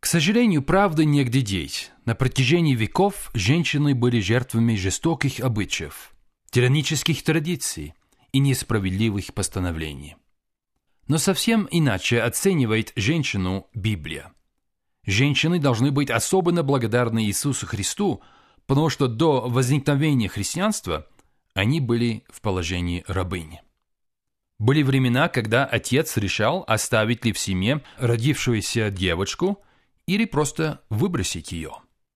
сожалению, правды негде деть. На протяжении веков женщины были жертвами жестоких обычаев, тиранических традиций и несправедливых постановлений. Но совсем иначе оценивает женщину Библия. Женщины должны быть особенно благодарны Иисусу Христу, потому что до возникновения христианства они были в положении рабыни. Были времена, когда отец решал, оставить ли в семье родившуюся девочку или просто выбросить ее.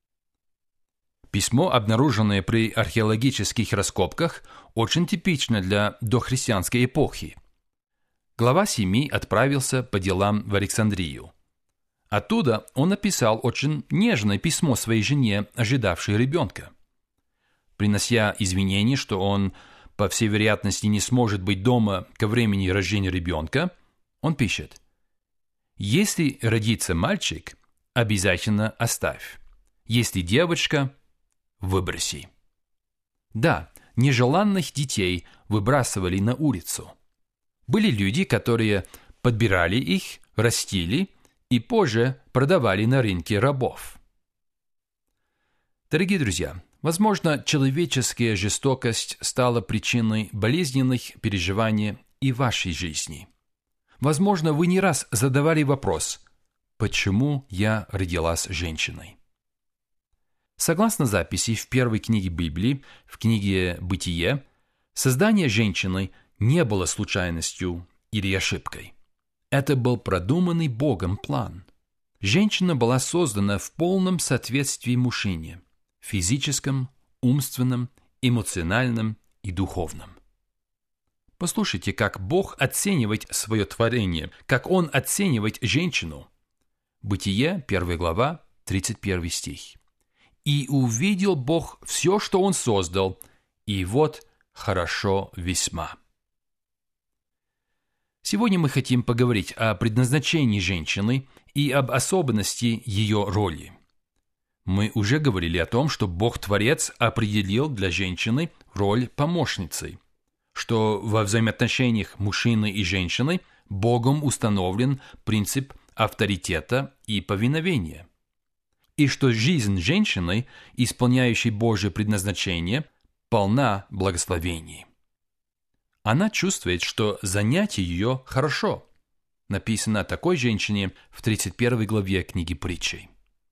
Письмо, обнаруженное при археологических раскопках, очень типично для дохристианской эпохи. Глава 7 отправился по делам в Александрию. Оттуда он написал очень нежное письмо своей жене, ожидавшей ребенка. Принося извинения, что он, по всей вероятности, не сможет быть дома ко времени рождения ребенка, он пишет: «Если родится мальчик, обязательно оставь. Если девочка, выброси». Да, нежеланных детей выбрасывали на улицу. Были люди, которые подбирали их, растили и позже продавали на рынке рабов. Дорогие друзья, возможно, человеческая жестокость стала причиной болезненных переживаний и вашей жизни. Возможно, вы не раз задавали вопрос: «Почему я родилась женщиной?» Согласно записи в первой книге Библии, в книге «Бытие», создание женщины не было случайностью или ошибкой. Это был продуманный Богом план. Женщина была создана в полном соответствии мужчине – физическом, умственном, эмоциональном и духовном. Послушайте, как Бог оценивает свое творение, как Он оценивает женщину. Бытие, 1 глава, 31 стих. «И увидел Бог все, что Он создал, и вот хорошо весьма». Сегодня мы хотим поговорить о предназначении женщины и об особенности ее роли. Мы уже говорили о том, что Бог-творец определил для женщины роль помощницы, что во взаимоотношениях мужчины и женщины Богом установлен принцип авторитета и повиновения, и что жизнь женщины, исполняющей Божье предназначение, полна благословений. Она чувствует, что занятие ее хорошо. Написано о такой женщине в 31 главе книги Притчей.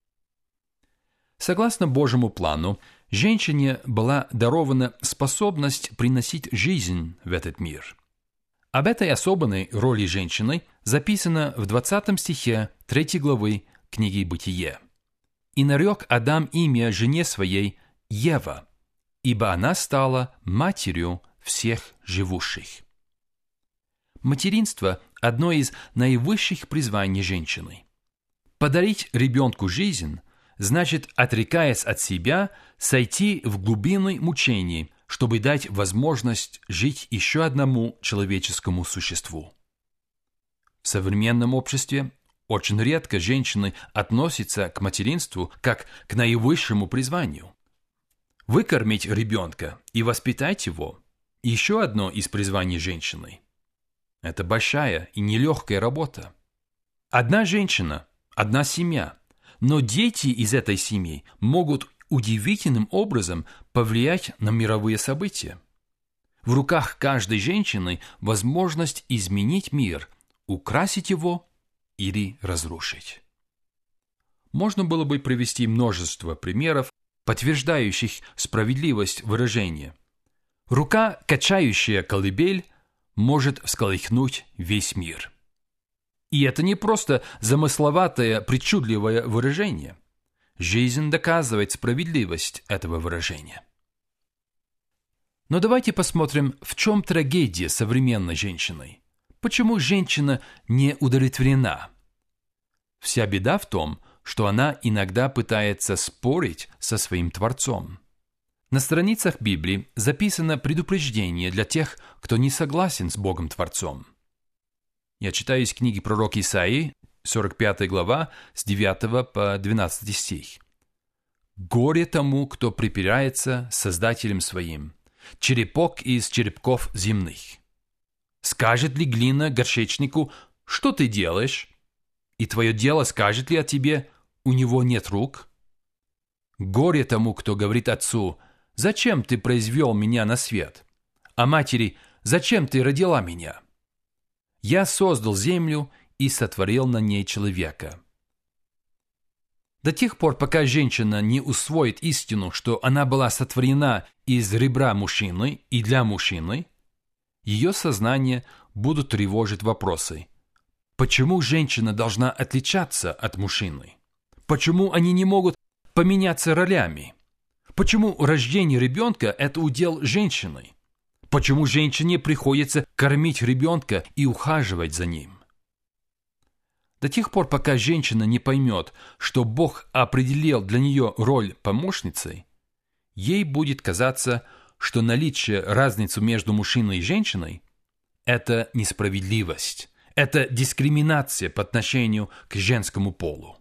Согласно Божьему плану, женщине была дарована способность приносить жизнь в этот мир. Об этой особенной роли женщины записано в 20 стихе 3 главы книги Бытие. «И нарек Адам имя жене своей Ева, ибо она стала матерью всех живущих». Материнство – одно из наивысших призваний женщины. Подарить ребенку жизнь значит, отрекаясь от себя, сойти в глубины мучений, чтобы дать возможность жить еще одному человеческому существу. В современном обществе очень редко женщины относятся к материнству как к наивысшему призванию. Выкормить ребенка и воспитать его – еще одно из призваний женщины. Это большая и нелегкая работа. Одна женщина, одна семья, но дети из этой семьи могут удивительным образом повлиять на мировые события. В руках каждой женщины возможность изменить мир, украсить его или разрушить. Можно было бы привести множество примеров, подтверждающих справедливость выражения. Рука, качающая колыбель, может всколыхнуть весь мир. И это не просто замысловатое, причудливое выражение. Жизнь доказывает справедливость этого выражения. Но давайте посмотрим, в чем трагедия современной женщины. Почему женщина не удовлетворена? Вся беда в том, что она иногда пытается спорить со своим Творцом. На страницах Библии записано предупреждение для тех, кто не согласен с Богом-творцом. Я читаю из книги пророка Исаии, 45 глава, с 9 по 12 стих. «Горе тому, кто припирается с Создателем своим, черепок из черепков земных. Скажет ли глина горшечнику: что ты делаешь? И твое дело скажет ли о тебе: у него нет рук? Горе тому, кто говорит отцу: «Зачем ты произвел меня на свет?» А матери: «Зачем ты родила меня?» Я создал землю и сотворил на ней человека. До тех пор, пока женщина не усвоит истину, что она была сотворена из ребра мужчины и для мужчины, ее сознание будут тревожить вопросы. Почему женщина должна отличаться от мужчины? Почему они не могут поменяться ролями? Почему рождение ребенка – это удел женщины? Почему женщине приходится кормить ребенка и ухаживать за ним? До тех пор, пока женщина не поймет, что Бог определил для нее роль помощницы, ей будет казаться, что наличие разницы между мужчиной и женщиной – это несправедливость, это дискриминация по отношению к женскому полу.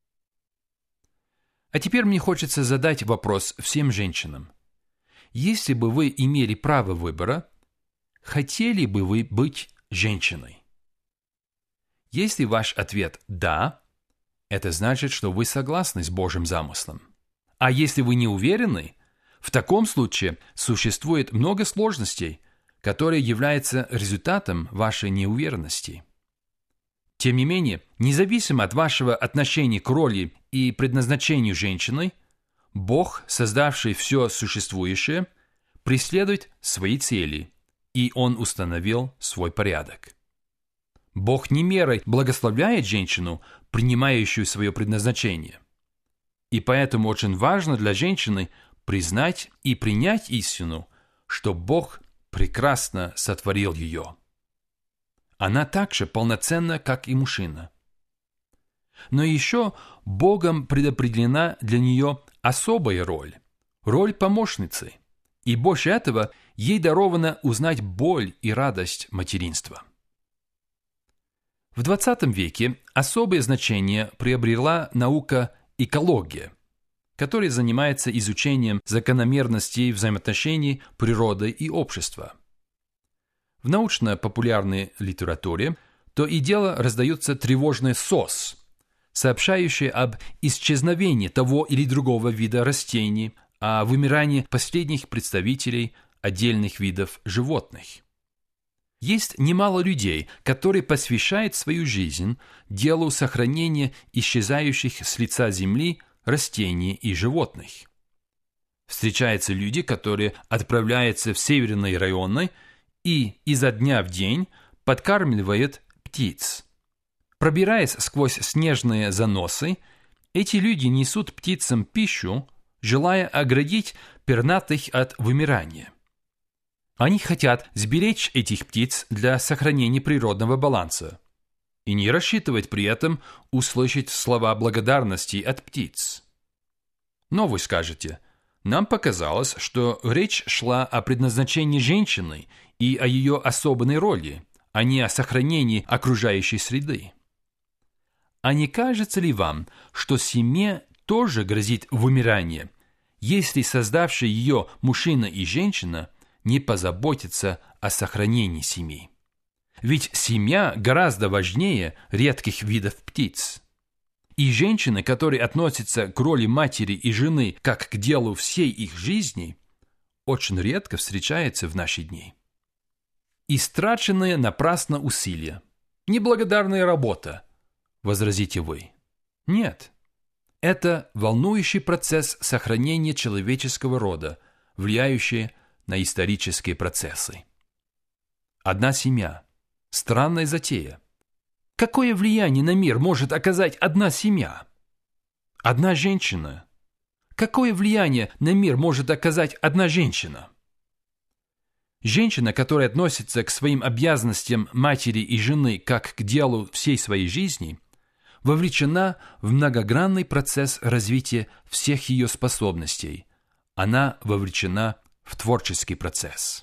А теперь мне хочется задать вопрос всем женщинам. Если бы вы имели право выбора, хотели бы вы быть женщиной? Если ваш ответ «да», это значит, что вы согласны с Божьим замыслом. А если вы не уверены, в таком случае существует много сложностей, которые являются результатом вашей неуверенности. Тем не менее, независимо от вашего отношения к роли и предназначению женщины, Бог, создавший все существующее, преследует свои цели, и Он установил свой порядок. Бог не мерой благословляет женщину, принимающую свое предназначение. И поэтому очень важно для женщины признать и принять истину, что Бог прекрасно сотворил ее. Она так же полноценна, как и мужчина. Но еще Богом предопределена для нее особая роль – роль помощницы. И больше этого ей даровано узнать боль и радость материнства. В XX веке особое значение приобрела наука экология, которая занимается изучением закономерностей взаимоотношений природы и общества. В научно-популярной литературе то и дело раздается тревожный СОС, сообщающий об исчезновении того или другого вида растений, о вымирании последних представителей отдельных видов животных. Есть немало людей, которые посвящают свою жизнь делу сохранения исчезающих с лица земли растений и животных. Встречаются люди, которые отправляются в северные районы и изо дня в день подкармливают птиц. Пробираясь сквозь снежные заносы, эти люди несут птицам пищу, желая оградить пернатых от вымирания. Они хотят сберечь этих птиц для сохранения природного баланса и не рассчитывать при этом услышать слова благодарности от птиц. Но вы скажете, нам показалось, что речь шла о предназначении женщины и о ее особенной роли, а не о сохранении окружающей среды. А не кажется ли вам, что семье тоже грозит вымирание, если создавшие ее мужчина и женщина не позаботятся о сохранении семьи? Ведь семья гораздо важнее редких видов птиц. И женщины, которые относятся к роли матери и жены как к делу всей их жизни, очень редко встречаются в наши дни. Истраченные напрасно усилия, неблагодарная работа, возразите вы. Нет, это волнующий процесс сохранения человеческого рода, влияющий на исторические процессы. Одна семья. Странная затея. Какое влияние на мир может оказать одна семья? Одна женщина. Какое влияние на мир может оказать одна женщина? Женщина, которая относится к своим обязанностям матери и жены как к делу всей своей жизни, вовлечена в многогранный процесс развития всех ее способностей. Она вовлечена в творческий процесс.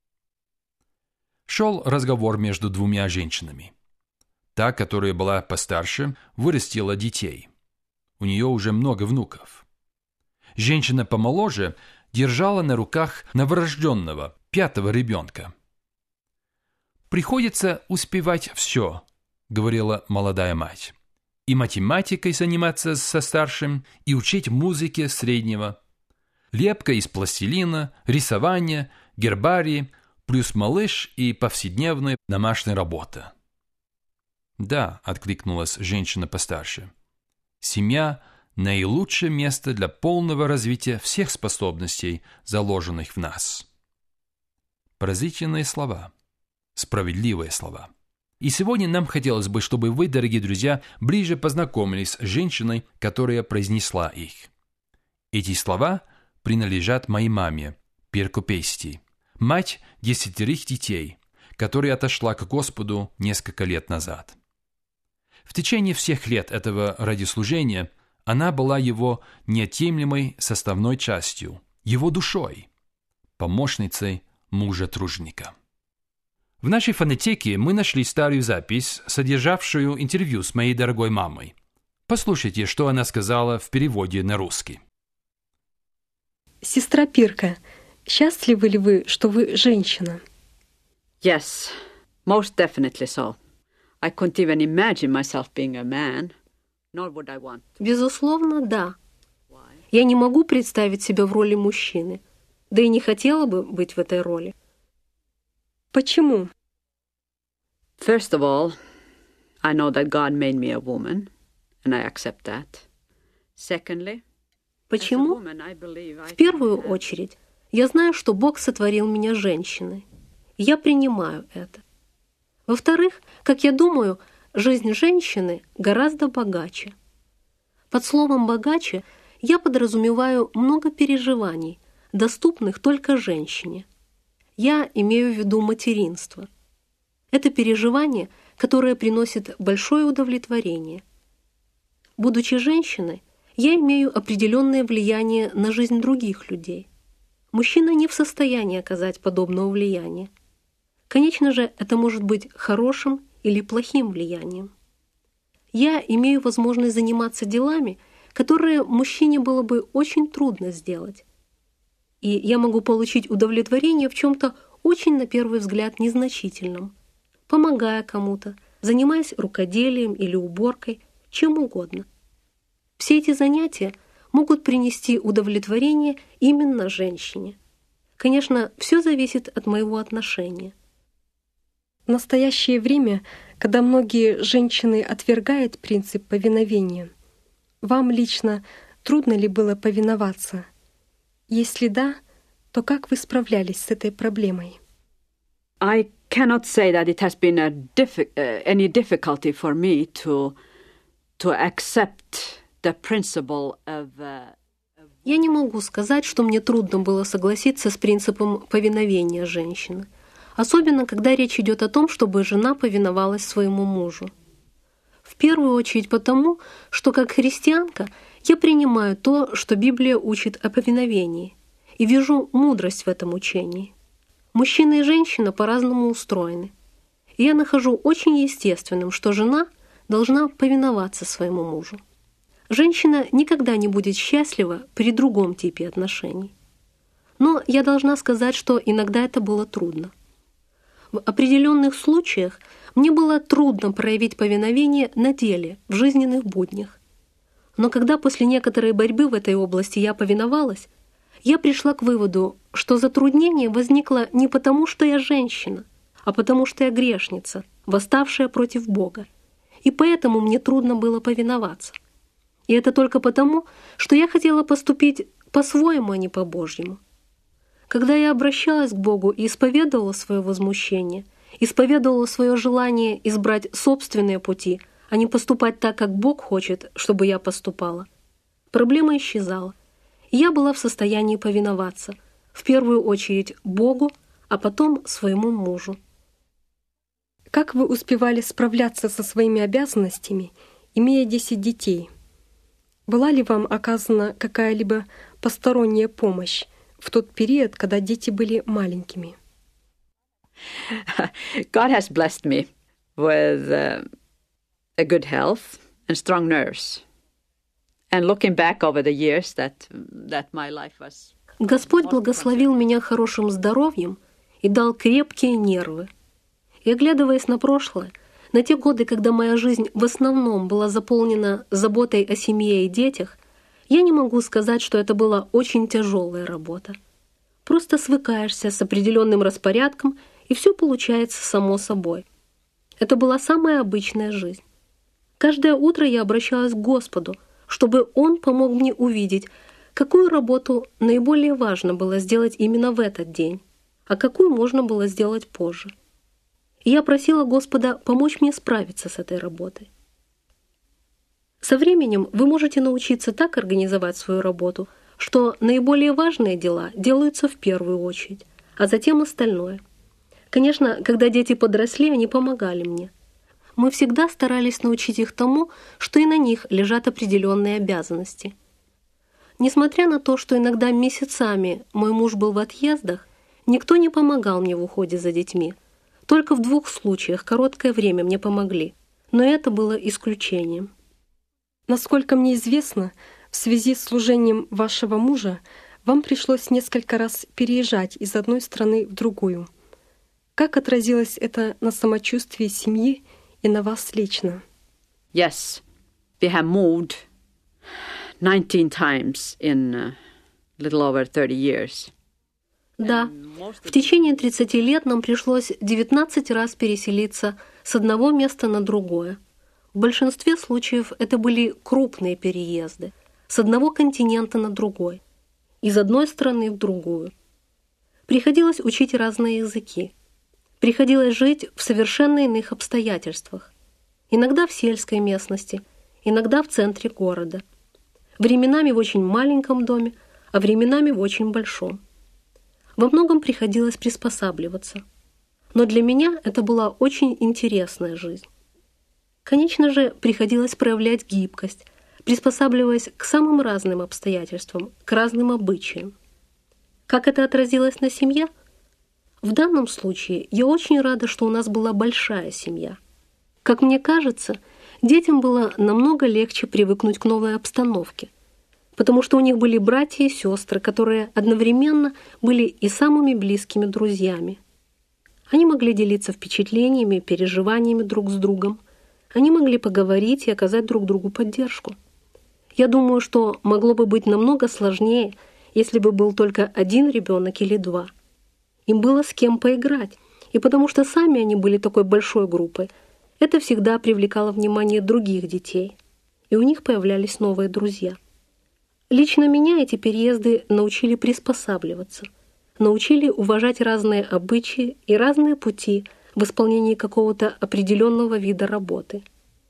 Шел разговор между двумя женщинами. Та, которая была постарше, вырастила детей. У нее уже много внуков. Женщина помоложе держала на руках новорожденного, 5-го ребенка. «Приходится успевать все», — говорила молодая мать. и математикой заниматься со старшим, и учить музыке среднего. Лепка из пластилина, рисование, гербарий, плюс малыш и повседневная домашняя работа. «Да», — откликнулась женщина постарше, — «семья — наилучшее место для полного развития всех способностей, заложенных в нас». Поразительные слова, справедливые слова. И сегодня нам хотелось бы, чтобы вы, дорогие друзья, ближе познакомились с женщиной, которая произнесла их. Эти слова принадлежат моей маме, Пирко Пести, мать 10 детей, которая отошла к Господу несколько лет назад. В течение всех лет этого радиослужения она была его неотъемлемой составной частью, его душой, помощницей мужа-труженика. В нашей фонотеке мы нашли старую запись, содержавшую интервью с моей дорогой мамой. Послушайте, что она сказала в переводе на русский. Сестра Пирка, счастливы ли вы, что вы женщина? Yes, most definitely so. I couldn't even imagine myself being a man, nor would I want to. Безусловно, да. Я не могу представить себя в роли мужчины, да и не хотела бы быть в этой роли. Почему? First of all, I know that God made me a woman, and I accept that. Secondly, Почему? В первую очередь, я знаю, что Бог сотворил меня женщиной. И я принимаю это. Во-вторых, как я думаю, жизнь женщины гораздо богаче. Под словом «богаче» я подразумеваю много переживаний, доступных только женщине. Я имею в виду материнство. Это переживание, которое приносит большое удовлетворение. Будучи женщиной, я имею определенное влияние на жизнь других людей. Мужчина не в состоянии оказать подобного влияния. Конечно же, это может быть хорошим или плохим влиянием. Я имею возможность заниматься делами, которые мужчине было бы очень трудно сделать. И я могу получить удовлетворение в чем-то очень, на первый взгляд, незначительном, помогая кому-то, занимаясь рукоделием или уборкой, чем угодно. Все эти занятия могут принести удовлетворение именно женщине. Конечно, все зависит от моего отношения. В настоящее время, когда многие женщины отвергают принцип повиновения, вам лично трудно ли было повиноваться? Если да, то как вы справлялись с этой проблемой? I cannot say that it has been any difficulty for me to accept the principle of. Я не могу сказать, что мне трудно было согласиться с принципом повиновения женщины, особенно когда речь идет о том, чтобы жена повиновалась своему мужу. В первую очередь потому, что как христианка я принимаю то, что Библия учит о повиновении, и вижу мудрость в этом учении. Мужчина и женщина по-разному устроены. И я нахожу очень естественным, что жена должна повиноваться своему мужу. Женщина никогда не будет счастлива при другом типе отношений. Но я должна сказать, что иногда это было трудно. В определенных случаях мне было трудно проявить повиновение на деле, в жизненных буднях. Но когда после некоторой борьбы в этой области я повиновалась, я пришла к выводу, что затруднение возникло не потому, что я женщина, а потому, что я грешница, восставшая против Бога. И поэтому мне трудно было повиноваться. И это только потому, что я хотела поступить по-своему, а не по-божьему. Когда я обращалась к Богу и исповедовала свое возмущение, исповедовала свое желание избрать собственные пути, а не поступать так, как Бог хочет, чтобы я поступала, проблема исчезала. И я была в состоянии повиноваться, в первую очередь Богу, а потом своему мужу. Как вы успевали справляться со своими обязанностями, имея 10 детей? Была ли вам оказана какая-либо посторонняя помощь в тот период, когда дети были маленькими? God has blessed me with a good health and strong nerves. And looking back over the years that my life was. Господь благословил меня хорошим здоровьем и дал крепкие нервы. И, оглядываясь на прошлое, на те годы, когда моя жизнь в основном была заполнена заботой о семье и детях, я не могу сказать, что это была очень тяжелая работа. Просто свыкаешься с определенным распорядком, и все получается само собой. Это была самая обычная жизнь. Каждое утро я обращалась к Господу, чтобы Он помог мне увидеть, какую работу наиболее важно было сделать именно в этот день, а какую можно было сделать позже. И я просила Господа помочь мне справиться с этой работой. Со временем вы можете научиться так организовать свою работу, что наиболее важные дела делаются в первую очередь, а затем остальное. Конечно, когда дети подросли, они помогали мне. Мы всегда старались научить их тому, что и на них лежат определенные обязанности. Несмотря на то, что иногда месяцами мой муж был в отъездах, никто не помогал мне в уходе за детьми. Только в 2 случаях короткое время мне помогли, но это было исключением. Насколько мне известно, в связи с служением вашего мужа вам пришлось несколько раз переезжать из одной страны в другую. Как отразилось это на самочувствии семьи и на вас лично? Yes, we have moved 19 times in a little over 30 years. Да, в течение 30 лет нам пришлось 19 раз переселиться с одного места на другое. В большинстве случаев это были крупные переезды, с одного континента на другой, из одной страны в другую. Приходилось учить разные языки. Приходилось жить в совершенно иных обстоятельствах. Иногда в сельской местности, иногда в центре города. Временами в очень маленьком доме, а временами в очень большом. Во многом приходилось приспосабливаться. Но для меня это была очень интересная жизнь. Конечно же, приходилось проявлять гибкость, приспосабливаясь к самым разным обстоятельствам, к разным обычаям. Как это отразилось на семье? В данном случае я очень рада, что у нас была большая семья. Как мне кажется, детям было намного легче привыкнуть к новой обстановке, потому что у них были братья и сестры, которые одновременно были и самыми близкими друзьями. Они могли делиться впечатлениями, переживаниями друг с другом. Они могли поговорить и оказать друг другу поддержку. Я думаю, что могло бы быть намного сложнее, если бы был только один ребенок или 2. Им было с кем поиграть, и потому что сами они были такой большой группой, это всегда привлекало внимание других детей, и у них появлялись новые друзья. Лично меня эти переезды научили приспосабливаться, научили уважать разные обычаи и разные пути в исполнении какого-то определенного вида работы.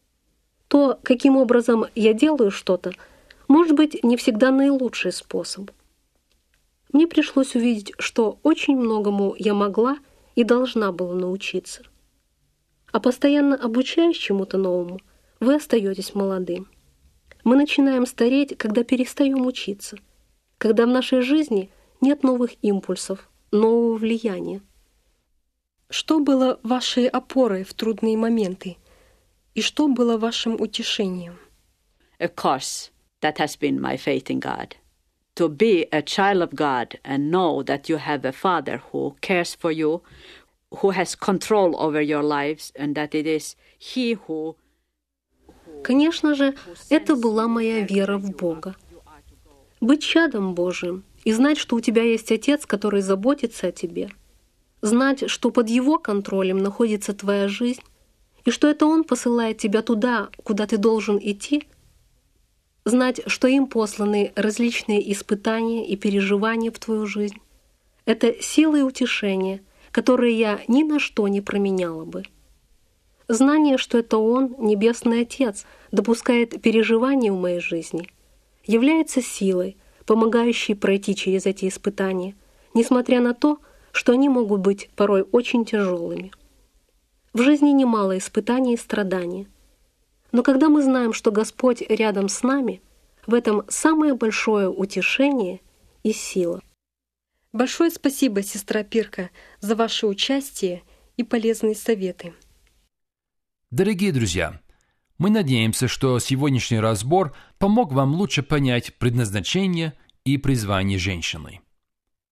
То, каким образом я делаю что-то, может быть, не всегда наилучший способ. Мне пришлось увидеть, что очень многому я могла и должна была научиться. А постоянно обучаясь чему-то новому, вы остаетесь молодым. Мы начинаем стареть, когда перестаем учиться, когда в нашей жизни нет новых импульсов, нового влияния. Что было вашей опорой в трудные моменты? И что было вашим утешением? Of course, that has been my faith in God. To be a child of God and know that you have a Father who cares for you, who has control over your lives, and that it is He who... Конечно же, это была моя вера в Бога. Быть чадом Божиим и знать, что у тебя есть Отец, который заботится о тебе. Знать, что под Его контролем находится твоя жизнь, и что это Он посылает тебя туда, куда ты должен идти. Знать, что им посланы различные испытания и переживания в твою жизнь. Это сила и утешение, которые я ни на что не променяла бы. Знание, что это Он, Небесный Отец, допускает переживания в моей жизни, является силой, помогающей пройти через эти испытания, несмотря на то, что они могут быть порой очень тяжелыми. В жизни немало испытаний и страданий. Но когда мы знаем, что Господь рядом с нами, в этом самое большое утешение и сила. Большое спасибо, сестра Пирка, за ваше участие и полезные советы. Дорогие друзья, мы надеемся, что сегодняшний разбор помог вам лучше понять предназначение и призвание женщины.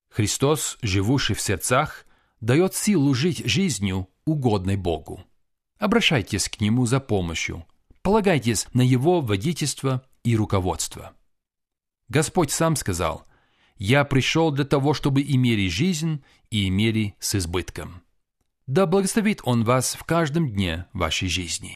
Христос, живущий в сердцах, дает силу жить жизнью, угодной Богу. Обращайтесь к Нему за помощью, полагайтесь на Его водительство и руководство. Господь сам сказал: «Я пришел для того, чтобы имели жизнь и имели с избытком». Да благословит Он вас в каждом дне вашей жизни.